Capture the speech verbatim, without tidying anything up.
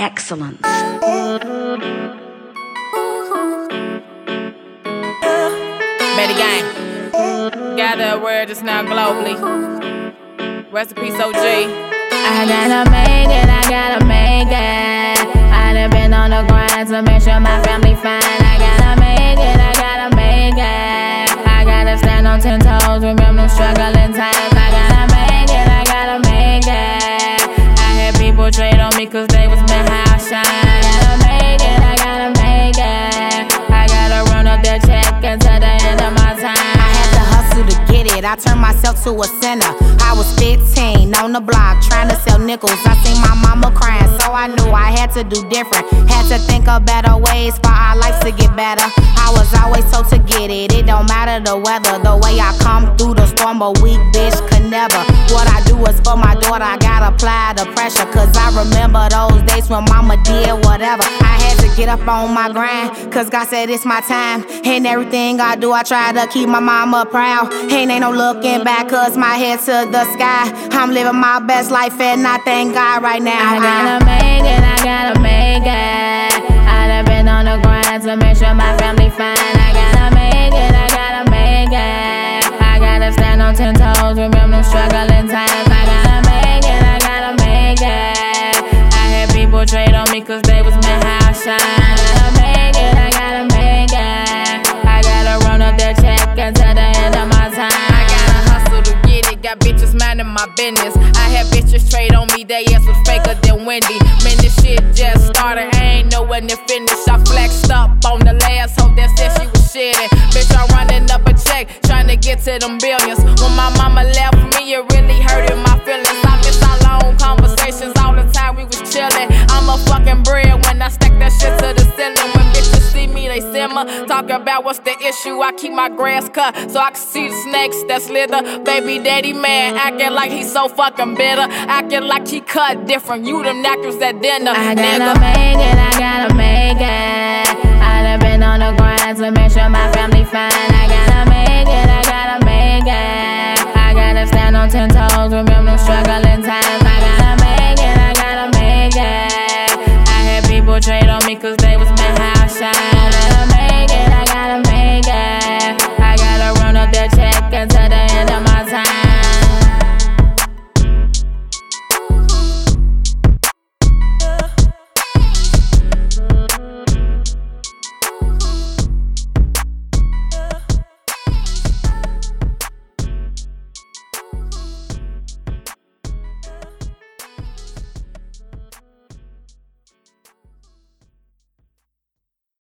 excellence. Betty Gang, gather a word just now globally. Rest in peace, O G. I gotta make it, I gotta make it. I done been on the grind to make sure my family fine. I gotta make it, I gotta make it. I gotta stand on ten toes, remember them struggling times. I gotta make it, I gotta make it. I had people trade on me cause they was meant how I shine. I gotta make it, I gotta make it. I gotta run up that check until the end of my time. I had to hustle to get it, I turned myself to a sinner. I was fifteen, on the block, trying to sell nickels. I seen my mama crying, so I knew I had to do different. Had to think of better ways for our lives to get better. I was always told to get it, it don't matter the weather. The way I come through the storm, a weak bitch could never. What I do is for my daughter, I gotta apply the pressure. Cause I remember those days when mama did whatever. I had to get up on my grind, cause God said it's my time. And everything I do, I try to keep my mama proud. And ain't no looking back, cause my head to the sky. I'm living my best life and I thank God right now. I gotta make it, I gotta make it. I done been on the grind to make sure my family fine. I gotta make it, I gotta make it. I gotta stand on ten toes, remember them struggling times. I gotta make it, I gotta make it. I had people trade on me cause they was meant how I shine. I gotta make it, I gotta make it. I gotta run up that check until the end of my time. I gotta hustle to get it, got bitches minding my business. I had bitches trade on me, they ass was faker than Wendy. Man, this shit just started, I ain't know when it finished. I flexed up on the last hoe that said she was shitting. Bitch, I'm running up a check, trying to get to them billions. When my mama left me, it really hurted my feelings. I miss our long conversations all the time we was chillin'. I'm a fucking bread when I stack that shit to the ceiling. When bitches see me, they simmer, talk about what's the issue. I keep my grass cut so I can see the snakes that slither. Baby daddy man acting like he's so fucking bitter, acting like he cut different. You them knackers at dinner. I gotta nigga. make it, I gotta make it. I done been on the grind to make sure my family fine. I gotta make it, I gotta make it. I gotta stand on ten toes, remember them struggling times. I